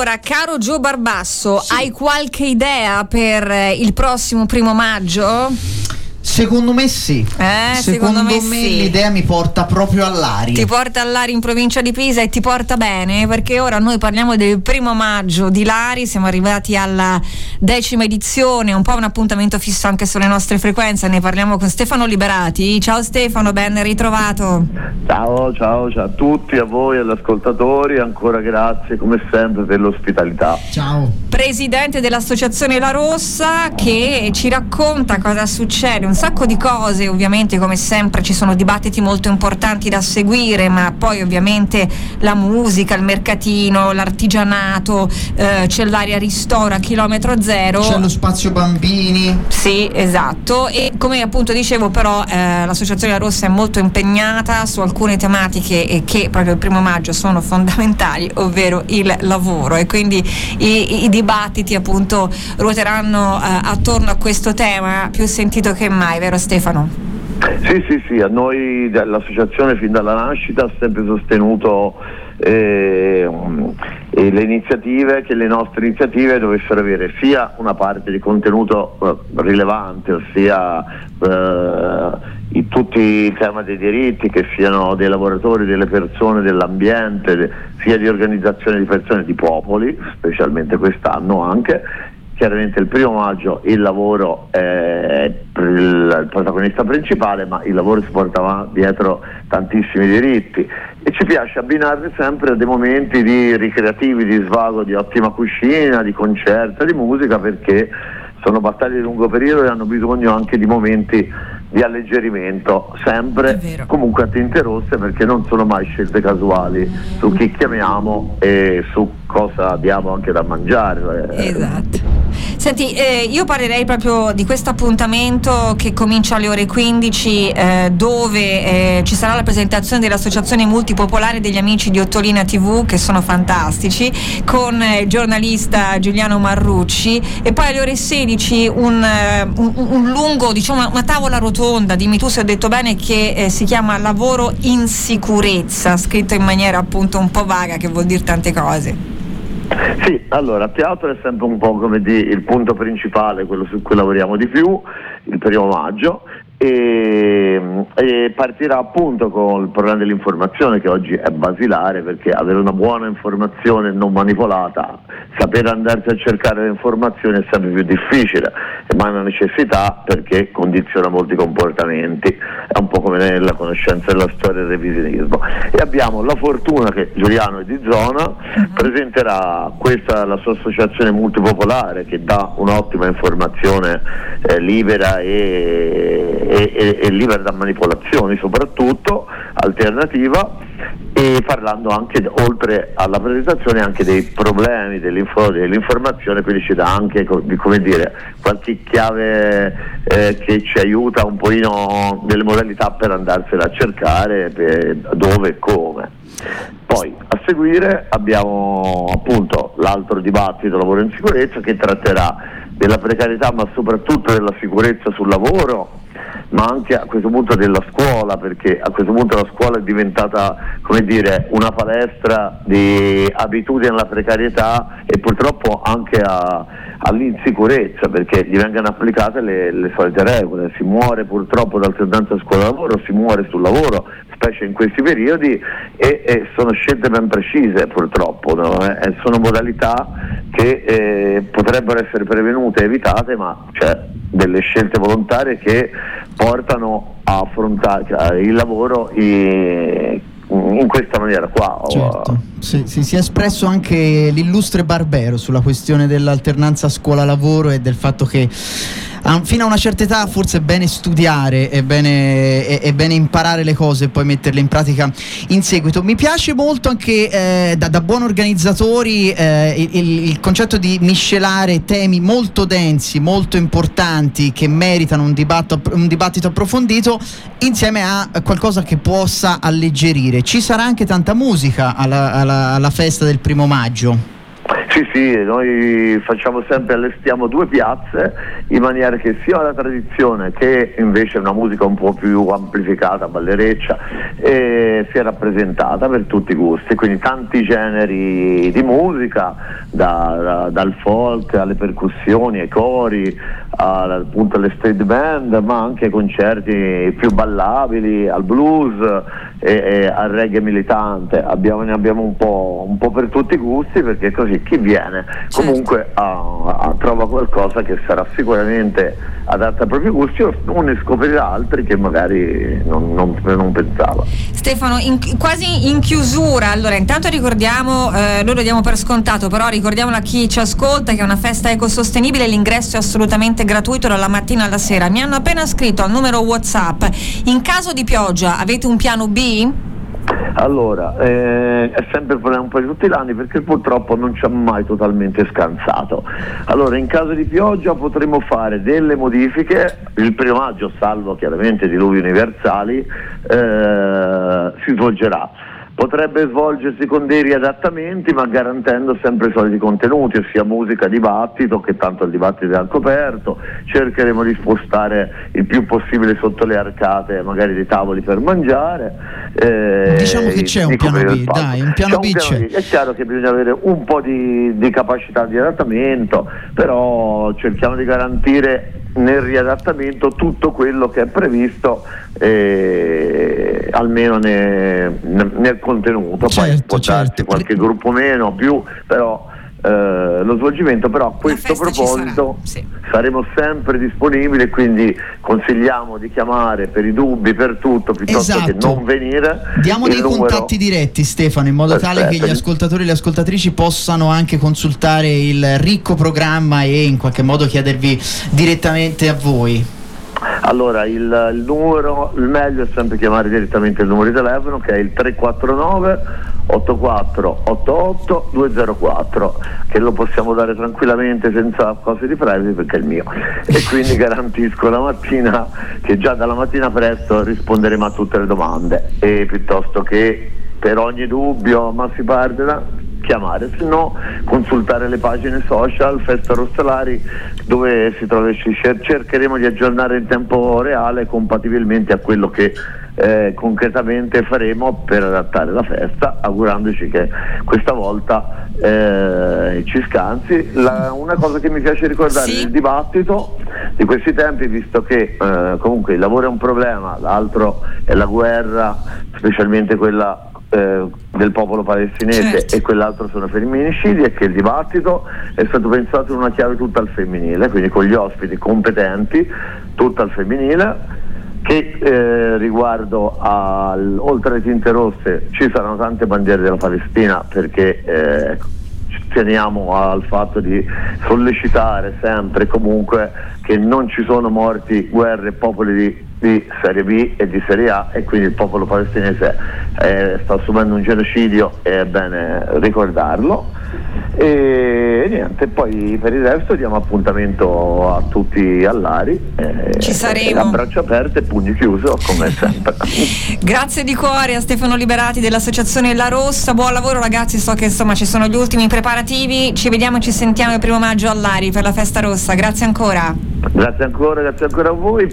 Allora, caro Gio Barbasso, sì. Hai qualche idea per il prossimo 1 maggio? Secondo me sì. Secondo me sì. L'idea mi porta proprio all'Ari. Ti porta all'Ari in provincia di Pisa e ti porta bene, perché ora noi parliamo del 1 maggio di Lari, siamo arrivati alla 10ª edizione, un po' un appuntamento fisso anche sulle nostre frequenze, ne parliamo con Stefano Liberati. Ciao Stefano, ben ritrovato. Ciao a tutti, a voi, agli ascoltatori, ancora grazie come sempre per l'ospitalità. Ciao. Presidente dell'associazione La Rossa, che ci racconta cosa succede, un sacco di cose, ovviamente come sempre ci sono dibattiti molto importanti da seguire, ma poi ovviamente la musica, il mercatino, l'artigianato, c'è l'area Ristora chilometro zero, c'è lo spazio bambini. Sì, esatto, e come appunto dicevo però l'associazione La Rossa è molto impegnata su alcune tematiche che proprio il 1 maggio sono fondamentali, ovvero il lavoro, e quindi i dibattiti appunto ruoteranno attorno a questo tema più sentito che mai, vero Stefano? Sì, a noi l'associazione fin dalla nascita ha sempre sostenuto le iniziative, che le nostre iniziative dovessero avere sia una parte di contenuto rilevante, ossia tutti i temi dei diritti, che siano dei lavoratori, delle persone, dell'ambiente, sia di organizzazione di persone, di popoli, specialmente quest'anno anche. Chiaramente il 1 maggio il lavoro è il protagonista principale, ma il lavoro si porta dietro tantissimi diritti e ci piace abbinarli sempre a dei momenti di ricreativi, di svago, di ottima cucina, di concerto, di musica, perché sono battaglie di lungo periodo e hanno bisogno anche di momenti di alleggerimento, sempre comunque a tinte rosse, perché non sono mai scelte casuali su chi chiamiamo e su cosa diamo anche da mangiare. Esatto. Senti, io parlerei proprio di questo appuntamento che comincia alle ore 15, dove ci sarà la presentazione dell'Associazione Multipopolare degli Amici di Ottolina TV, che sono fantastici, con il giornalista Giuliano Marrucci, e poi alle ore 16 un lungo, diciamo una tavola rotonda, dimmi tu se ho detto bene, che si chiama Lavoro in sicurezza, scritto in maniera appunto un po' vaga, che vuol dire tante cose. Sì, allora, teatro è sempre un po' come il punto principale, quello su cui lavoriamo di più, il 1 maggio, e partirà appunto con il problema dell'informazione, che oggi è basilare, perché avere una buona informazione non manipolata, sapere andarsi a cercare le informazioni è sempre più difficile, ma è una necessità perché condiziona molti comportamenti, è un po' come la conoscenza della storia e del revisionismo. E abbiamo la fortuna che Giuliano è di zona, presenterà la sua associazione multipopolare, che dà un'ottima informazione libera e libera da manipolazioni, soprattutto alternativa, e parlando anche, oltre alla presentazione, anche dei problemi dell'informazione, quindi ci dà anche, come dire, qualche chiave che ci aiuta un pochino nelle modalità per andarsela a cercare, dove e come. Poi a seguire abbiamo appunto l'altro dibattito, lavoro in sicurezza, che tratterà della precarietà, ma soprattutto della sicurezza sul lavoro, ma anche a questo punto della scuola, perché a questo punto la scuola è diventata, come dire, una palestra di abitudini alla precarietà e purtroppo anche all'insicurezza, perché gli vengono applicate le solite regole. Si muore purtroppo d'alternanza scuola-lavoro, si muore sul lavoro, specie in questi periodi, e sono scelte ben precise purtroppo, no? Sono modalità che potrebbero essere prevenute e evitate, ma c'è delle scelte volontarie che portano a affrontare il lavoro in questa maniera qua. Certo. Si è espresso anche l'illustre Barbero sulla questione dell'alternanza scuola-lavoro e del fatto che fino a una certa età forse è bene studiare, è bene imparare le cose e poi metterle in pratica in seguito. Mi piace molto anche da buon organizzatori il concetto di miscelare temi molto densi, molto importanti, che meritano un dibattito approfondito, insieme a qualcosa che possa alleggerire. Ci sarà anche tanta musica alla festa del 1 maggio. Sì, noi allestiamo 2 piazze in maniera che sia la tradizione che invece una musica un po' più amplificata, ballereccia, sia rappresentata per tutti i gusti, quindi tanti generi di musica, dal folk alle percussioni, ai cori, appunto alle street band, ma anche concerti più ballabili, al blues e al reggae militante. Ne abbiamo un po' per tutti i gusti, perché così chi viene comunque trova qualcosa che sarà sicuramente adatta ai propri gusti, o ne scoprirà altri che magari non pensava. Stefano, quasi in chiusura, allora intanto ricordiamo, noi lo diamo per scontato, però ricordiamolo a chi ci ascolta, che è una festa ecosostenibile, l'ingresso è assolutamente gratuito dalla mattina alla sera. Mi hanno appena scritto al numero WhatsApp: in caso di pioggia avete un piano B? Allora, è sempre il problema un po' di tutti gli anni, perché purtroppo non ci ha mai totalmente scansato. Allora, in caso di pioggia potremo fare delle modifiche. Il 1 maggio, salvo chiaramente diluvi universali, si svolgerà. Potrebbe svolgersi con dei riadattamenti, ma garantendo sempre i soliti contenuti, ossia musica, dibattito, che tanto il dibattito è al coperto. Cercheremo di spostare il più possibile sotto le arcate magari dei tavoli per mangiare. Diciamo che c'è un piano B, dai, un piano B c'è. È chiaro che bisogna avere un po' di capacità di adattamento, però cerchiamo di garantire nel riadattamento tutto quello che è previsto, almeno nel contenuto. Poi può darsi qualche gruppo meno, più, però lo svolgimento. Però a questo proposito saremo sempre disponibili, quindi consigliamo di chiamare per i dubbi, per tutto, piuttosto che non venire. Diamo dei contatti diretti, Stefano, in modo tale che gli ascoltatori e le ascoltatrici possano anche consultare il ricco programma e in qualche modo chiedervi direttamente a voi. Allora, il meglio è sempre chiamare direttamente il numero di telefono, che è il 349 8488 204, che lo possiamo dare tranquillamente senza cose di privacy, perché è il mio, e quindi garantisco la mattina che già dalla mattina presto risponderemo a tutte le domande, e piuttosto che per ogni dubbio, ma si parte chiamare, se no consultare le pagine social Festa Rostellari, dove cercheremo di aggiornare in tempo reale compatibilmente a quello che concretamente faremo per adattare la festa, augurandoci che questa volta ci scansi. Una cosa che mi piace ricordare è il dibattito di questi tempi, visto che comunque il lavoro è un problema, l'altro è la guerra, specialmente quella del popolo palestinese, e quell'altro sono femminicidi, e che il dibattito è stato pensato in una chiave tutta al femminile, quindi con gli ospiti competenti, tutta al femminile, che riguardo oltre alle tinte rosse ci saranno tante bandiere della Palestina, perché teniamo al fatto di sollecitare sempre e comunque che non ci sono morti, guerre, popoli di serie B e di serie A, e quindi il popolo palestinese sta subendo un genocidio, e è bene ricordarlo. E niente, poi per il resto diamo appuntamento a tutti all'Ari, ci saremo, a braccia aperte e pugni chiuso come sempre. Grazie di cuore a Stefano Liberati dell'associazione La Rossa, buon lavoro ragazzi, so che insomma ci sono gli ultimi preparativi, ci vediamo e ci sentiamo il 1 maggio all'Ari per la Festa Rossa, grazie ancora. Grazie ancora a voi.